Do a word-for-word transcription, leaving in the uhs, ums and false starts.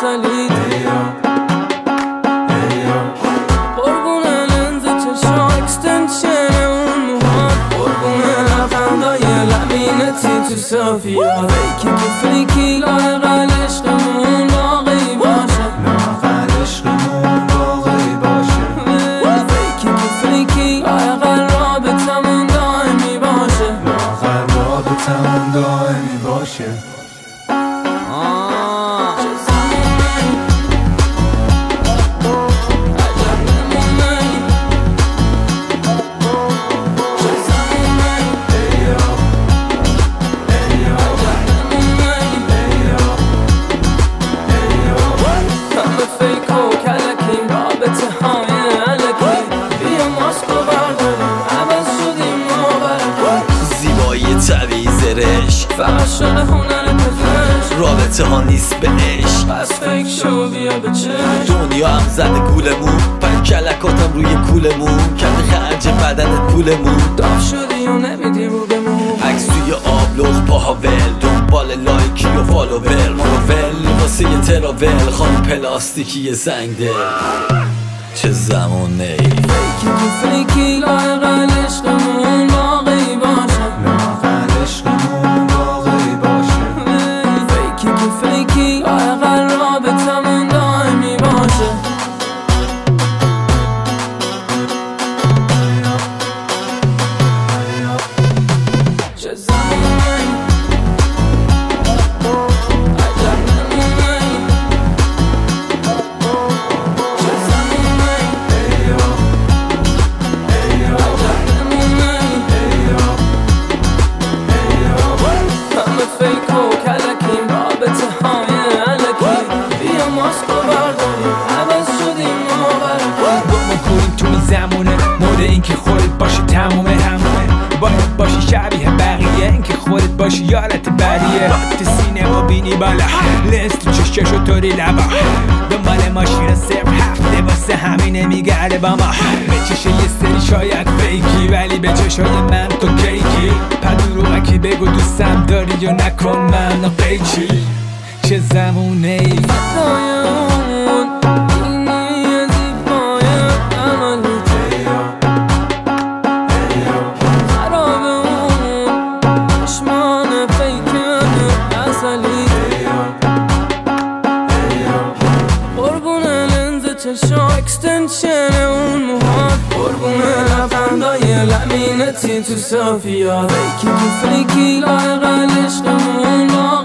اصلی قربون لنز چشا اکستنشن اون موهات قربون لبخندای لبینتی تو صافیات فیکی که فیکی لااقل عشقمون باقی باشه لااقل عشقمون باقی باشه فیکی که فیکی لااقل رابطمون دائمی باشه لااقل رابطمون دائمی باشه زرش فقط شده هنر پزشک رابطه ها نیست به عشق پس فکر شو بیا به چشم دنیا هم زده گولمون پن کلکاتم روی کولمون کرده خرج بدنت پولمون داغ شدی و نمیدی رو بمون عکس توی آبلغ پاها ول دنبال لایکی و فالوور ما رو ول واسه یه تراول خانم پلاستیکی زنگ دل چه زمونه ای فیکی که فیکی لااقل عشقمون باقی باشه لااقل عشقمون باقی باشه فیکی که فیکی لااقل رابطمون دائمی باشه چه زمونه ای اینکه خودت باشی تمومه همومه باید باشی شبیه بقیه اینکه خودت باشی یالت بریه رات سینه و بینی بالا لنز تو چشش و طوری لبا دنبال ماشین صرف هفته واسه همینه میگرده با ما به چشه یه سری شاید فیکی ولی به چشای من تو کیکی پدروغکی بگو دوستم داری یا نکن من و قیچی چه زمونه ای چشا اکستنشن اون موهات قربون لبخندای لبینتی تو صافیات فیکی که فیکی لااقل عشقمون